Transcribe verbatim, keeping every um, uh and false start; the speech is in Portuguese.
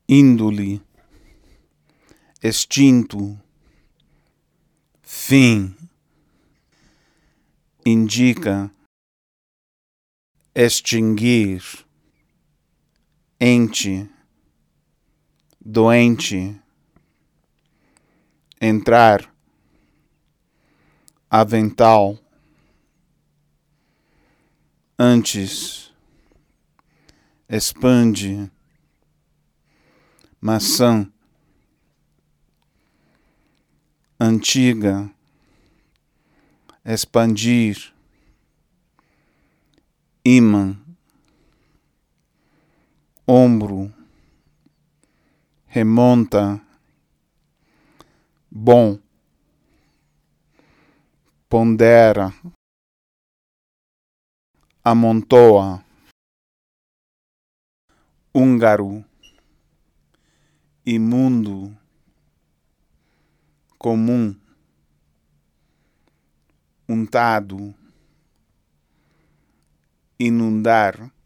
índole, extinto, fim, indica, extinguir, ente, doente, entrar, avental, antes, expande, maçã, antiga, expandir, ímã, ombro, remonta, bom, pondera, amontoa, húngaro, imundo, comum, untado, inundar,